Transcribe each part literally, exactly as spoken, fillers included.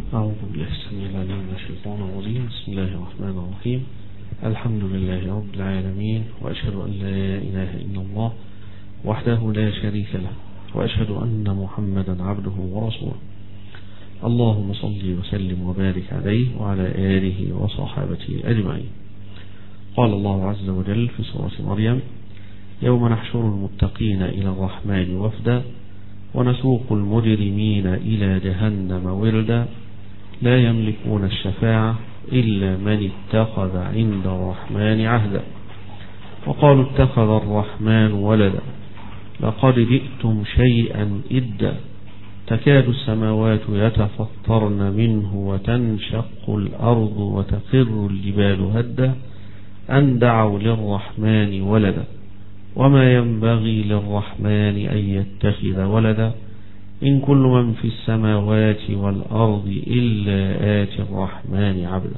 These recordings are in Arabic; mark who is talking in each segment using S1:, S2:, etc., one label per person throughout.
S1: أعوذ بالله السميع العليم من الشيطان الرجيم. بسم الله الرحمن الرحيم. الحمد لله رب العالمين، وأشهد أن لا إله إلا الله وحده لا شريك له، وأشهد أن محمدا عبده ورسوله. اللهم صل وسلم وبارك عليه وعلى آله وصحابته أجمعين. قال الله عز وجل في سورة مريم: يوم نحشر المتقين إلى الرحمن وفدا ونسوق المجرمين إلى جهنم وردا لا يملكون الشفاعة إلا من اتخذ عند الرحمن عهدا وقالوا اتخذ الرحمن ولدا لقد جئتم شيئا إدا تكاد السماوات يتفطرن منه وتنشق الأرض وتخر الجبال هدا أن دعوا للرحمن ولدا وما ينبغي للرحمن أن يتخذ ولدا إن كل من في السماوات والأرض إلا آتي الرحمن عبدا.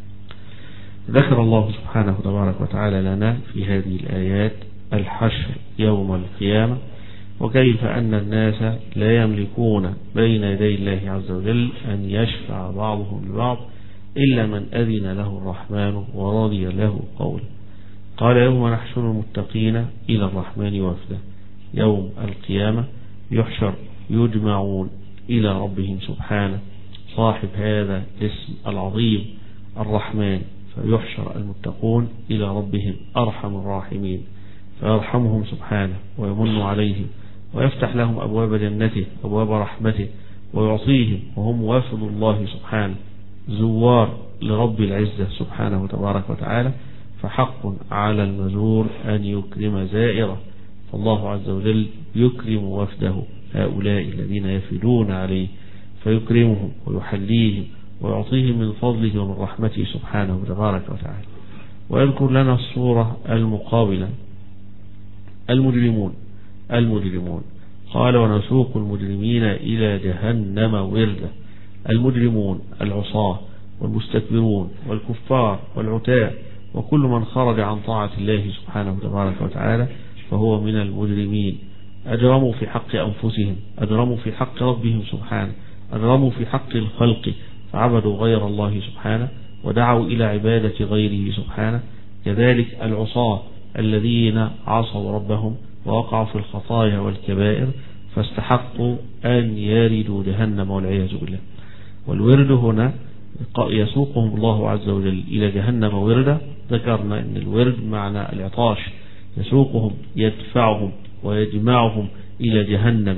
S1: ذكر الله سبحانه تبارك وتعالى لنا في هذه الآيات الحشر يوم القيامة، وكيف أن الناس لا يملكون بين يدي الله عز وجل أن يشفع بعضهم لبعض إلا من أذن له الرحمن ورضي له قولا. قال: يوم نحشر المتقين إلى الرحمن وفدا. يوم القيامة يحشر يجمعون إلى ربهم سبحانه صاحب هذا الاسم العظيم الرحمن، فيحشر المتقون إلى ربهم أرحم الراحمين، فيرحمهم سبحانه ويمن عليهم ويفتح لهم أبواب جنته أبواب رحمته ويعطيهم، وهم وافد الله سبحانه زوار لرب العزة سبحانه تبارك وتعالى، فحق على المزور أن يكرم زائره، فالله عز وجل يكرم وفده هؤلاء الذين يفدون عليه، فيكرمهم ويحليهم ويعطيهم من فضله ومن رحمته سبحانه تبارك وتعالى. ويذكر لنا الصورة المقابلة: المجرمون المجرمون قال: ونسوق المجرمين إلى جهنم وردا. المجرمون العصاة والمستكبرون والكفار والعتاة وكل من خرج عن طاعة الله سبحانه تبارك وتعالى فهو من المجرمين. أجرموا في حق أنفسهم، أجرموا في حق ربهم سبحانه، أجرموا في حق الخلق، فعبدوا غير الله سبحانه ودعوا إلى عبادة غيره سبحانه. كذلك العصاة الذين عصوا ربهم ووقعوا في الخطايا والكبائر فاستحقوا أن يردوا جهنم والعياذ بالله. والورد هنا يسوقهم الله عز وجل إلى جهنم وردا. ذكرنا أن الورد معنى العطاش، يسوقهم يدفعهم ويجمعهم إلى جهنم،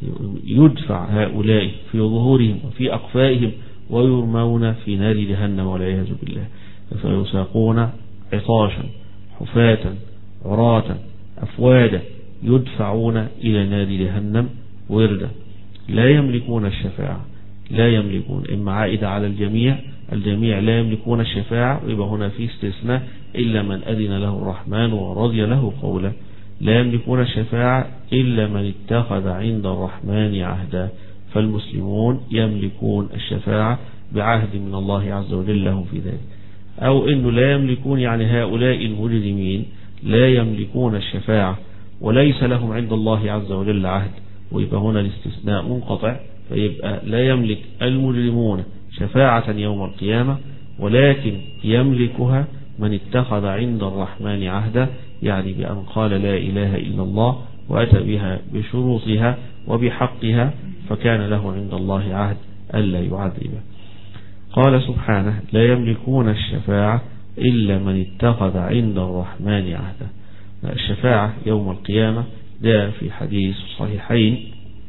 S1: يدفع هؤلاء في ظهورهم وفي أقفائهم ويرمون في نار جهنم والعياذ بالله، فيساقون عطاشا حفاة عراة أفوادا يدفعون إلى نار جهنم وردا. لا يملكون الشفاعة، لا يملكون إما عائدة على الجميع، الجميع لا يملكون الشفاعة، ويبقى هنا في استثناء: إلا من أذن له الرحمن ورضي له قولا. لا يملكون الشفاعة إلا من اتخذ عند الرحمن عهدا، فالمسلمون يملكون الشفاعة بعهد من الله عز وجل لهم في ذلك. أو إنه لا يملكون يعني هؤلاء المجرمين لا يملكون الشفاعة وليس لهم عند الله عز وجل عهد، ويبقى هنا الاستثناء منقطع، فيبقى لا يملك المجرمون شفاعة يوم القيامة، ولكن يملكها من اتخذ عند الرحمن عهدا، يعني بأن قال لا إله إلا الله وأتى بها بشروطها وبحقها، فكان له عند الله عهد ألا يعذبه. قال سبحانه: لا يملكون الشفاعة إلا من اتخذ عند الرحمن عهدا. الشفاعة يوم القيامة جاء في حديث صحيحين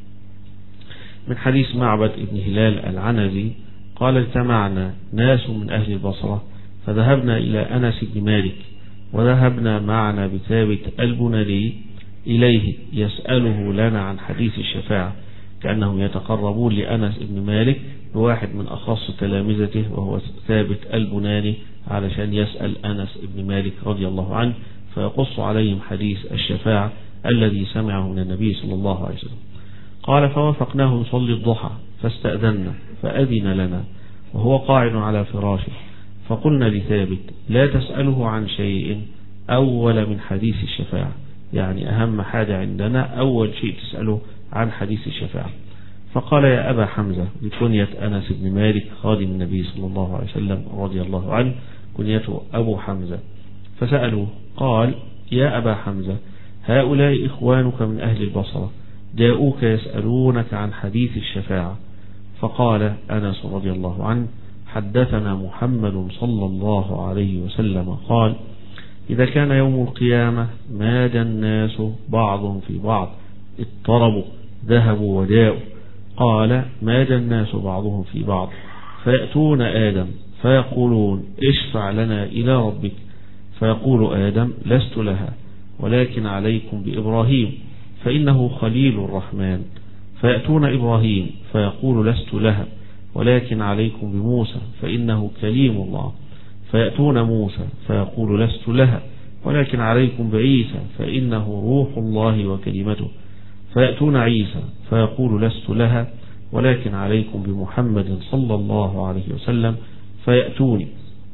S1: من حديث معبد ابن هلال العنزي قال: اجتمعنا ناس من أهل البصرة فذهبنا إلى أنس بن مالك، وذهبنا معنا بثابت البناني إليه يسأله لنا عن حديث الشفاعة، كأنهم يتقربون لأنس بن مالك بواحد من أخص تلامذته وهو ثابت البناني علشان يسأل أنس بن مالك رضي الله عنه، فيقص عليهم حديث الشفاعة الذي سمعه من النبي صلى الله عليه وسلم. قال: فوافقناه نصلي الضحى فاستأذنا فأذن لنا وهو قاعد على فراشه، فقلنا لثابت: لا تسأله عن شيء أول من حديث الشفاعة، يعني أهم حاجة عندنا أول شيء تسأله عن حديث الشفاعة. فقال يا أبا حمزة، بكنية أنس بن مالك خادم النبي صلى الله عليه وسلم رضي الله عنه، كنيته أبو حمزة. فسألوه قال يا أبا حمزة، هؤلاء إخوانك من أهل البصرة جاءوك يسألونك عن حديث الشفاعة. فقال أنس رضي الله عنه حدثنا محمد صلى الله عليه وسلم قال إذا كان يوم القيامة ماد الناس بعض في بعض، اضطربوا ذهبوا وجاءوا. قال ماد الناس بعضهم في بعض، فيأتون آدم فيقولون اشفع لنا إلى ربك، فيقول آدم لست لها، ولكن عليكم بإبراهيم فإنه خليل الرحمن. فيأتون إبراهيم فيقول لست لها، ولكن عليكم بموسى فإنه كليم الله. فيأتون موسى فيقول لست لها، ولكن عليكم بعيسى فإنه روح الله وكلمته. فيأتون عيسى فيقول لست لها، ولكن عليكم بمحمد صلى الله عليه وسلم. فيأتوني.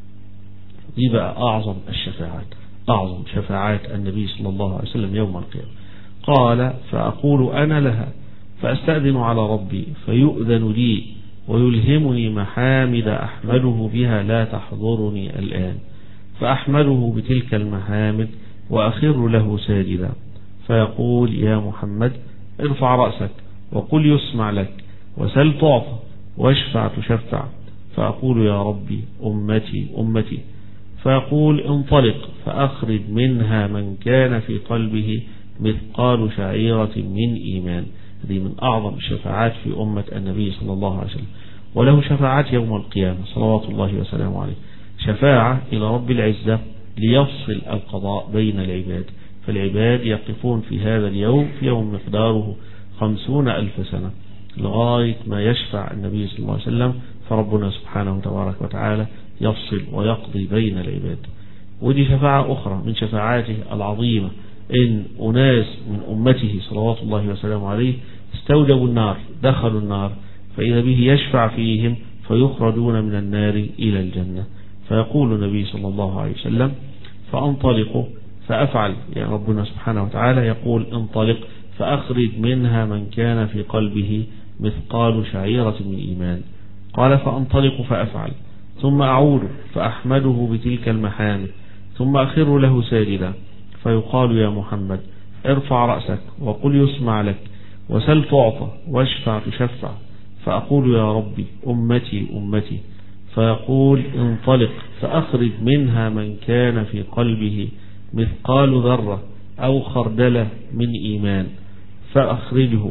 S1: دي بقى أعظم الشفاعات، أعظم شفاعات النبي صلى الله عليه وسلم يوم القيامة. قال فأقول أنا لها، فأستأذن على ربي فيؤذن لي ويلهمني محامد أحمده بها لا تحضرني الآن، فأحمده بتلك المحامد وأخر له ساجدا. فيقول يا محمد ارفع رأسك وقل يسمع لك، وسل تعطى واشفع تشفع. فأقول يا ربي أمتي أمتي. فيقول انطلق فأخرج منها من كان في قلبه مثقال شعيرة من إيمان. هذه من أعظم الشفاعات في أمة النبي صلى الله عليه وسلم. وله شفاعات يوم القيامة صلوات الله وسلامه عليه، شفاعة إلى رب العزة ليفصل القضاء بين العباد. فالعباد يقفون في هذا اليوم في يوم مقداره خمسون ألف سنة لغاية ما يشفع النبي صلى الله عليه وسلم، فربنا سبحانه تبارك وتعالى يفصل ويقضي بين العباد. ودي شفاعة أخرى من شفاعاته العظيمة، إن أناس من أمته صلوات الله وسلامه عليه استوجبوا النار، دخلوا النار، فإذا به يشفع فيهم فيخرجون من النار إلى الجنة. فيقول النبي صلى الله عليه وسلم فأنطلق فأفعل، يعني ربنا سبحانه وتعالى يقول انطلق فأخرج منها من كان في قلبه مثقال شعيرة من إيمان. قال فأنطلق فأفعل، ثم أعود فأحمده بتلك المحامد، ثم أخر له ساجدا. فيقال يا محمد ارفع رأسك وقل يسمع لك، وسل تعطى واشفع تشفع. فأقول يا ربي أمتي أمتي. فيقول انطلق فأخرج منها من كان في قلبه مثقال ذرة أو خردلة من إيمان فأخرجه.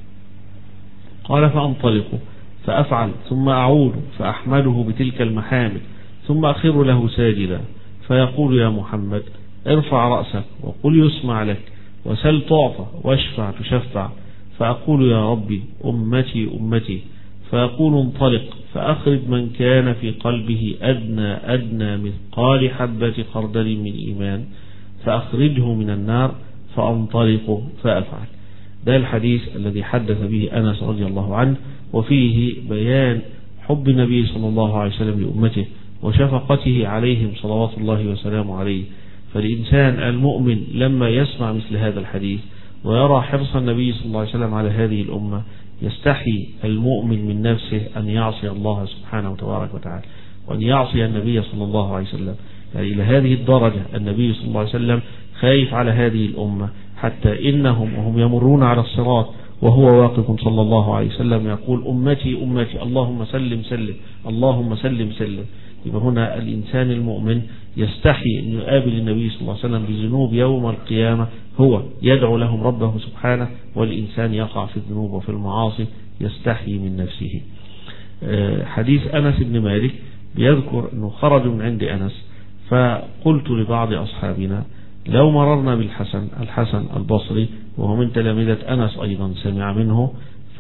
S1: قال فأنطلق فأفعل، ثم أعود فأحمده بتلك المحامد، ثم أخر له ساجدا. فيقول يا محمد ارفع رأسك وقل يسمع لك، وسل تعطى واشفع تشفع. فأقول يا ربي أمتي أمتي. فيقول انطلق فأخرج من كان في قلبه أدنى أدنى مثقال حبة خردل من إيمان فأخرجه من النار. فأنطلق فأفعل. ده الحديث الذي حدث به أنس رضي الله عنه، وفيه بيان حب النبي صلى الله عليه وسلم لأمته وشفقته عليهم صلوات الله وسلامه عليه. فالإنسان المؤمن لما يسمع مثل هذا الحديث ويرى حرص النبي صلى الله عليه وسلم على هذه الأمة، يستحي المؤمن من نفسه أن يعصي الله سبحانه وتبارك وتعالى، وأن يعصي النبي صلى الله عليه وسلم. يعني إلى هذه الدرجة النبي صلى الله عليه وسلم خايف على هذه الأمة، حتى إنهم وهم يمرون على الصراط وهو واقف صلى الله عليه وسلم يقول أمتي أمتي اللهم سلم سلم اللهم سلم سلم. يبقى هنا الإنسان المؤمن يستحي أن يقابل النبي صلى الله عليه وسلم بذنوب يوم القيامة، هو يدعو لهم ربه سبحانه، والإنسان يقع في الذنوب وفي المعاصي يستحي من نفسه. حديث أنس بن مالك بيذكر أنه خرجوا من عند أنس، فقلت لبعض أصحابنا لو مررنا بالحسن الحسن البصري وهو من تلامذة أنس أيضا سمع منه،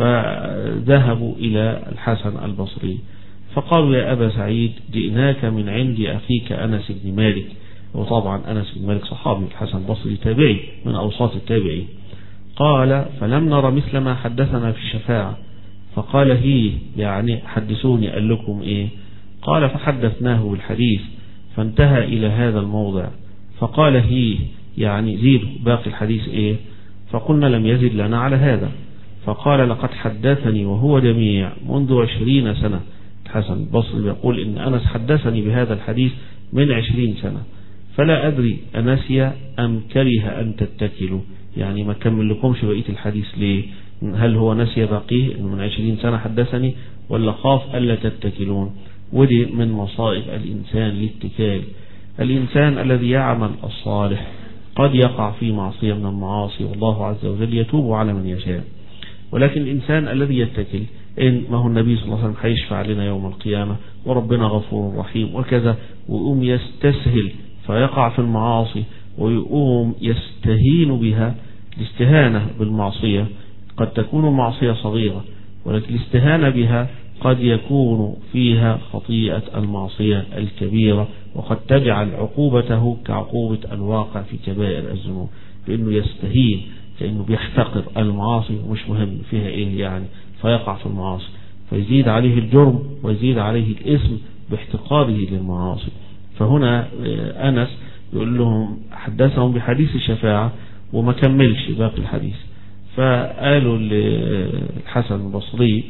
S1: فذهبوا إلى الحسن البصري فقالوا يا أبا سعيد جئناك من عند أخيك أنس بن مالك. وطبعا أنس بن مالك صحابي، الحسن البصري تابعي من أوساط التابعين. قال فلم نرى مثل ما حدثنا في الشفاعة. فقال هي يعني حدثوني قال لكم إيه؟ قال فحدثناه بالحديث فانتهى إلى هذا الموضع. فقال هي يعني زيد باقي الحديث إيه؟ فقلنا لم يزد لنا على هذا. فقال لقد حدثني وهو جميع منذ عشرين سنة. الحسن البصري يقول إن أنس حدثني بهذا الحديث من عشرين سنة، فلا أدري أنسي أم كره أن تتكلوا، يعني ما كمل لكمش بقية الحديث ليه؟ هل هو نسي باقيه إنه من عشرين سنة حدثني، ولا خاف ألا تتكلون؟ ودي من مصائب الإنسان الاتكال. الإنسان الذي يعمل الصالح قد يقع في معصية من المعاصي، والله عز وجل يتوب على من يشاء. ولكن الإنسان الذي يتكل، إن ما هو النبي صلى الله عليه وسلم هيشفع لنا يوم القيامة وربنا غفور رحيم وكذا، ويقوم يستسهل فيقع في المعاصي ويقوم يستهين بها. الاستهانة بالمعصية قد تكون معصية صغيرة، ولكن الاستهانة بها قد يكون فيها خطيئة المعصية الكبيرة، وقد تجعل عقوبته كعقوبة الواقع في كبائر الذنوب، لأنه يستهين كأنه بيحتقر المعاصي ومش مهم فيها إيه يعني، فيقع في المعاصي فيزيد عليه الجرم ويزيد عليه الإثم باحتقاره للمعاصي. فهنا أنس يقول لهم حدثهم بحديث الشفاعة وما كملش باقي الحديث، فقالوا للحسن البصري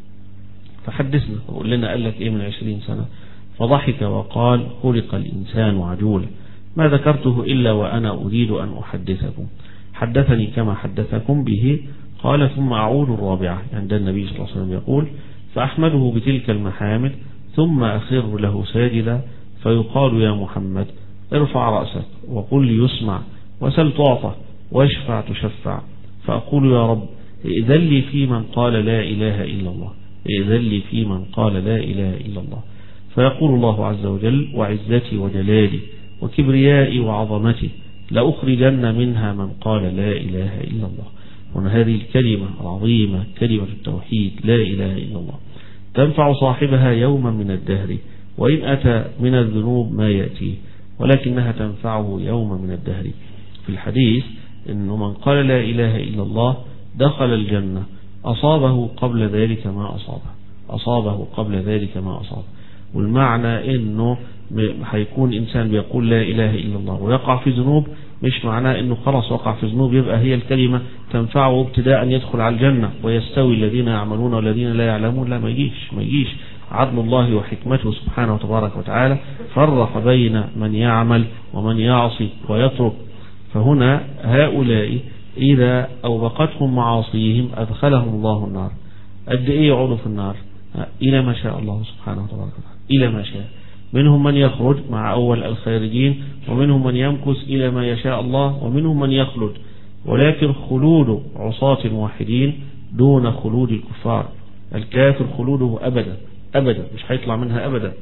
S1: فحدثنا وقول لنا قال لك إيه من عشرين سنة؟ فضحك وقال خلق الإنسان عجولا، ما ذكرته إلا وأنا أريد أن أحدثكم، حدثني كما حدثكم به. قال ثم أعود الرابعة عند النبي صلى الله عليه وسلم يقول فأحمده بتلك المحامد ثم أخر له ساجدا، فيقال يا محمد ارفع رأسك وقل ليسمع وسل تعطى واشفع تشفع، فأقول يا رب ائذن لي في من قال لا إله إلا الله، ائذن لي في من قال لا إله إلا الله. فيقول الله عز وجل وعزتي وجلالي وكبريائي وعظمتي لأخرجن منها من قال لا إله إلا الله. وأن هذه الكلمة العظيمة كلمة التوحيد لا إله إلا الله تنفع صاحبها يوما من الدهر وإن أتى من الذنوب ما يأتيه، ولكنها تنفعه يوما من الدهر. في الحديث إنه من قال لا إله إلا الله دخل الجنة، أصابه قبل ذلك ما أصابه، أصابه قبل ذلك ما أصابه. والمعنى إنه هيكون إنسان بيقول لا إله إلا الله ويقع في ذنوب، مش معناه إنه خلاص وقع في ذنوب يبقى هي الكلمة تنفعه ابتداء يدخل على الجنة ويستوي الذين يعملون والذين لا يعلمون. لا، ما يجيش ما يجيش عدل الله وحكمته سبحانه وتبارك وتعالى فرق بين من يعمل ومن يعصي ويترك. فهنا هؤلاء إذا أوبقتهم معاصيهم أدخلهم الله النار. قد إيه يعودوا في النار؟ إلى ما شاء الله سبحانه وتبارك وتعالى، إلى ما شاء. منهم من يخرج مع أول الخارجين، ومنهم من يمكث إلى ما يشاء الله، ومنهم من يخلد. ولكن خلود عصاة الموحدين دون خلود الكفار. الكافر خلوده أبدا أبدا مش هيطلع منها أبدا.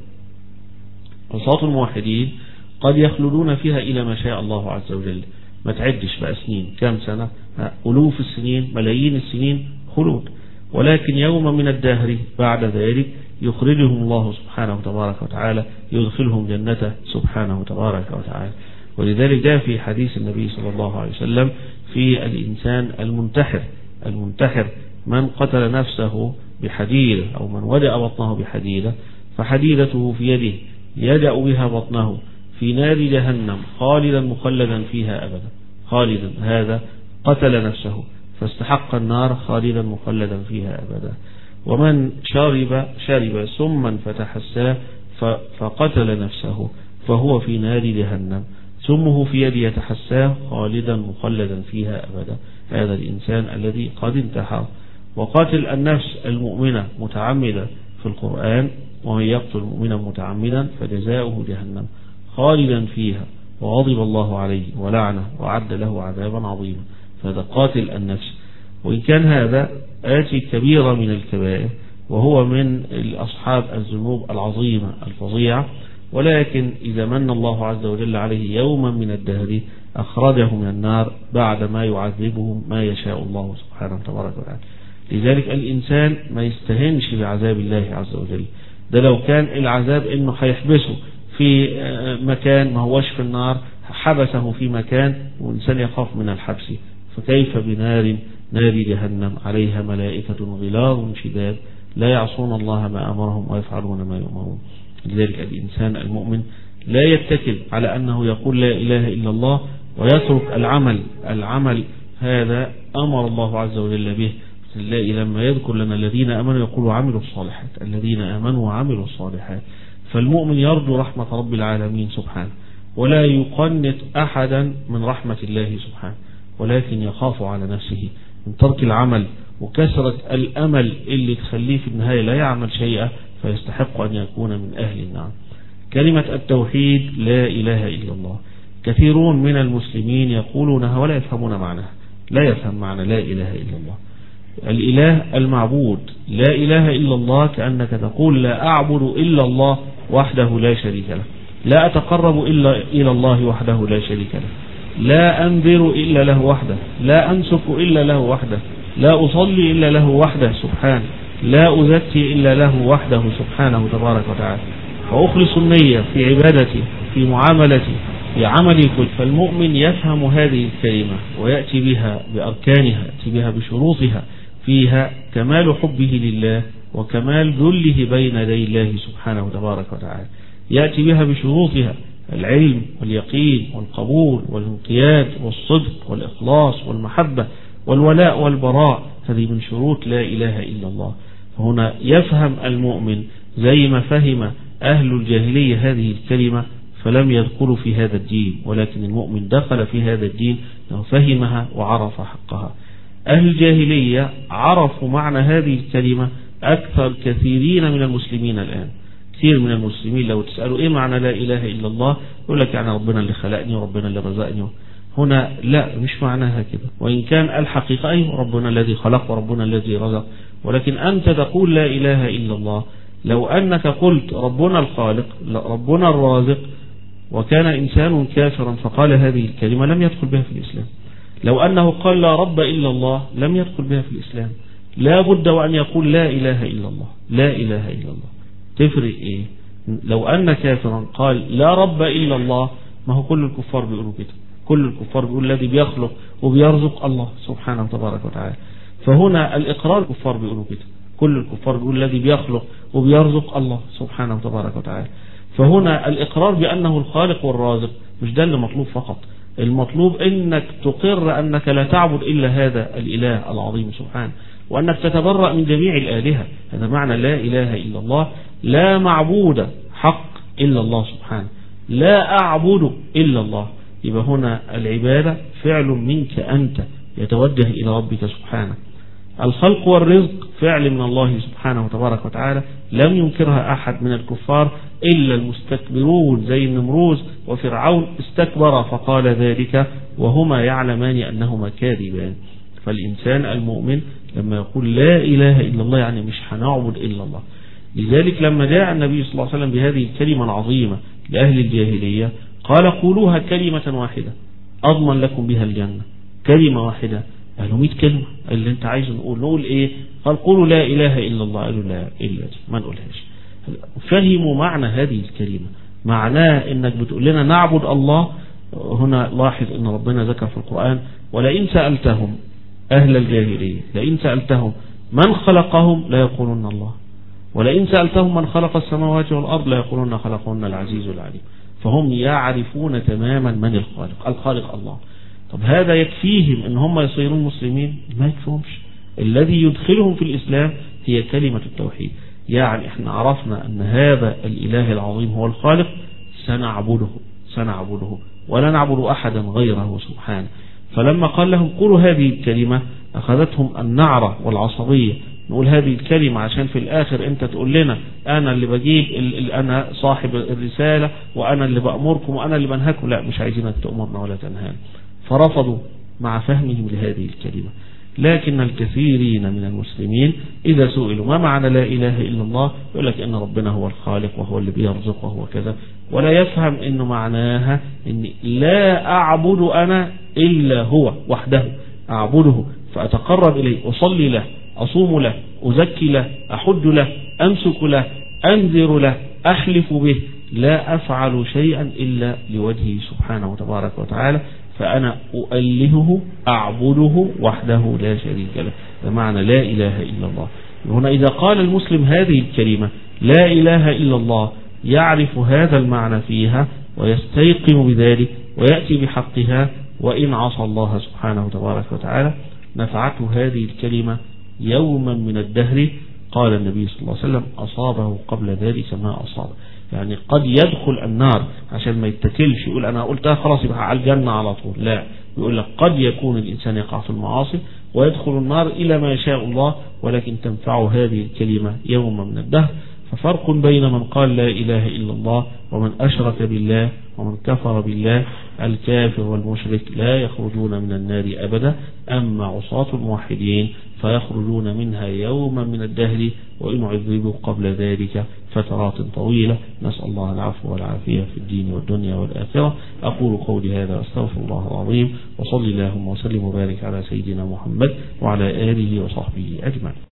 S1: عصاة الموحدين قد يخلدون فيها إلى ما شاء الله عز وجل، ما تعدش بقى سنين، كم سنة، ألوف السنين، ملايين السنين خلود. ولكن يوم من الدهر بعد ذلك يخرجهم الله سبحانه وتبارك وتعالى، يدخلهم جنته سبحانه وتبارك وتعالى. ولذلك جاء في حديث النبي صلى الله عليه وسلم في الإنسان المنتحر، المنتحر من قتل نفسه بحديدة أو من ودأ بطنه بحديدة فحديدته في يده يدأ بها بطنه في نار جهنم خالدا مخلدا فيها أبدا. خالدا هذا قتل نفسه فاستحق النار خالدا مخلدا فيها أبدا. ومن شرب شرب سما فتحساه فقتل نفسه فهو في نار جهنم سمه في يد يتحساه خالدا مخلدا فيها أبدا. هذا الإنسان الذي قد انتحر. وقاتل النفس المؤمنة متعمدا في القرآن ومن يقتل مؤمنا متعمدا فجزاؤه جهنم خالدا فيها وغضب الله عليه ولعنه وعد له عذابا عظيما. فهذا قاتل النفس. وإن كان هذا آتي كبيرة من الكبائر وهو من أصحاب الذنوب العظيمة الفظيعة، ولكن إذا من الله عز وجل عليه يوما من الدهر أخرجه من النار بعد ما يعذبهم ما يشاء الله سبحانه وتبارك وتعالى. لذلك الإنسان ما يستهنش بعذاب الله عز وجل. ده لو كان العذاب إنه هيحبسه في مكان ما هوش في النار، حبسه في مكان والإنسان يخاف من الحبس، فكيف بنار نار جهنم عليها ملائكة غلاظ شداد لا يعصون الله ما أمرهم ويفعلون ما يؤمرون. لذلك الإنسان المؤمن لا يتكل على أنه يقول لا إله إلا الله ويترك العمل. العمل هذا أمر الله عز وجل به، نلاقي لما يذكر لنا الذين آمنوا يقول وعملوا الصالحات، الذين آمنوا وعملوا الصالحات. فالمؤمن يرجو رحمة رب العالمين سبحانه، ولا يقنط أحدا من رحمة الله سبحانه، ولكن يخاف على نفسه من ترك العمل وكثرة الأمل اللي تخليه في النهاية لا يعمل شيئا، فيستحق أن يكون من أهل النار. كلمة التوحيد لا إله إلا الله، كثيرون من المسلمين يقولونها ولا يفهمون معناها، لا يفهم معنى لا إله إلا الله. الإله المعبود، لا إله إلا الله كأنك تقول لا أعبد إلا الله وحده لا شريك له، لا أتقرب إلا إلى الله وحده لا شريك له، لا أنذر إلا له وحده، لا أنسك إلا له وحده، لا أصلي إلا له وحده سبحانه، لا أزكي إلا له وحده سبحانه تبارك وتعالى، وأخلص النية في عبادتي في معاملتي في عملي كل. فالمؤمن يفهم هذه الكلمة ويأتي بها بأركانها، يأتي بها بشروطها، فيها كمال حبه لله وكمال ذله بين يدي الله سبحانه تبارك وتعالى، يأتي بها بشروطها العلم واليقين والقبول والانقياد والصدق والإخلاص والمحبة والولاء والبراء، هذه من شروط لا إله إلا الله. فهنا يفهم المؤمن زي ما فهم أهل الجاهلية هذه الكلمة فلم يدخلوا في هذا الدين، ولكن المؤمن دخل في هذا الدين وفهمها وعرف حقها. أهل الجاهلية عرفوا معنى هذه الكلمة أكثر كثيرين من المسلمين الآن. كثير من المسلمين لو تسألوا إيه معنى لا إله إلا الله يقول لك يعني ربنا اللي خلقني وربنا اللي رزقني. هنا لا، مش معناها كده، وإن كان الحقيقة أيه ربنا الذي خلق وربنا الذي رزق، ولكن أنت تقول لا إله إلا الله. لو أنك قلت ربنا الخالق ربنا الرازق وكان إنسان كافرا فقال هذه الكلمة لم يدخل بها في الإسلام. لو أنه قال لا رب إلا الله لم يدخل بها في الإسلام. لا بد وأن يقول لا إله إلا الله، لا إله إلا الله. تفرق إيه؟ لو أن كافرا قال لا رب إلا الله، ما هو كل الكفار بيقولوا كده، كل الكفار بيقول الذي بيخلق وبيرزق الله سبحانه وتبارك وتعالى. فهنا الإقرار الكفار بيقولوا كده، كل الكفار بيقول الذي بيخلق وبيرزق الله سبحانه وتبارك وتعالى. فهنا الإقرار بأنه الخالق والرازق مش ده اللي مطلوب فقط، المطلوب أنك تقر أنك لا تعبد إلا هذا الإله العظيم سبحانه، وأنك تتبرأ من جميع الآلهة. هذا معنى لا إله إلا الله، لا معبود حق إلا الله سبحانه، لا أعبد إلا الله. يبقى هنا العبادة فعل منك أنت يتوجه إلى ربك سبحانه. الخلق والرزق فعل من الله سبحانه وتبارك وتعالى، لم ينكرها أحد من الكفار إلا المستكبرون زي النمروز وفرعون، استكبر فقال ذلك وهما يعلمان أنهما كاذبان. فالإنسان المؤمن لما يقول لا إله إلا الله يعني مش هنعبد إلا الله. لذلك لما جاء النبي صلى الله عليه وسلم بهذه الكلمة العظيمة لأهل الجاهلية قال قولوها كلمة واحدة أضمن لكم بها الجنة. كلمة واحدة، قالوا مئة كلمة اللي انت عايز نقول نقول ايه؟ قال قولوا لا إله إلا الله. قالوا لا إلا دي ما نقولهاش. فهموا معنى هذه الكلمة، معناه انك بتقول لنا نعبد الله. هنا لاحظ ان ربنا ذكر في القرآن ولئن سألتهم أهل الجاهلية، لئن سألتهم من خلقهم لا يقولون الله، ولئن سألتهم من خلق السماوات والأرض لا يقولون خلقهن العزيز العليم. فهم يعرفون تماما من الخالق، الخالق الله. طب هذا يكفيهم ان هم يصيرون مسلمين؟ ما يكفيهمش. الذي يدخلهم في الإسلام هي كلمة التوحيد. يعني احنا عرفنا ان هذا الإله العظيم هو الخالق، سنعبده سنعبده ولا نعبد أحدا غيره سبحانه. فلما قال لهم قولوا هذه الكلمة أخذتهم النعرة والعصبية، نقول هذه الكلمة عشان في الآخر أنت تقول لنا أنا اللي بجيب أنا صاحب الرسالة وأنا اللي بأمركم وأنا اللي بنهاكم. لا، مش عايزينك تأمرنا ولا تنهانا. فرفضوا مع فهمهم لهذه الكلمة. لكن الكثيرين من المسلمين إذا سئلوا ما معنى لا إله إلا الله يقول لك إن ربنا هو الخالق وهو اللي بيرزق وهو كذا، ولا يفهم إنه معناها إن لا أعبد أنا إلا هو وحده، أعبده فأتقرب إليه، أصلي له، أصوم له، أزكي له، أحج له، أمسك له، أنذر له، أحلف به، لا أفعل شيئا إلا لوجهه سبحانه وتبارك وتعالى، فأنا أؤلهه أعبده وحده لا شريك له. بمعنى لا إله إلا الله. هنا إذا قال المسلم هذه الكلمة لا إله إلا الله يعرف هذا المعنى فيها ويستيقن بذلك ويأتي بحقها، وإن عصى الله سبحانه وتبارك وتعالى نفعته هذه الكلمة يوما من الدهر، قال النبي صلى الله عليه وسلم أصابه قبل ذلك ما أصابه. يعني قد يدخل النار عشان ما يتكلش يقول أنا قلتها خلاص يبقى على الجنة على طول، لا، يقول لك قد يكون الإنسان يقع في المعاصي ويدخل النار إلى ما يشاء الله، ولكن تنفعه هذه الكلمة يوما من الدهر. ففرق بين من قال لا إله إلا الله ومن أشرك بالله ومن كفر بالله. الكافر والمشرك لا يخرجون من النار أبدا، أما عصاة الموحدين فيخرجون منها يوما من الدهر، وإن عذبوا قبل ذلك فترات طويلة. نسأل الله العفو والعافية في الدين والدنيا والآخرة. أقول قولي هذا أستغفر الله العظيم، وصلي اللهم وسلم وبارك على سيدنا محمد وعلى آله وصحبه أجمعين.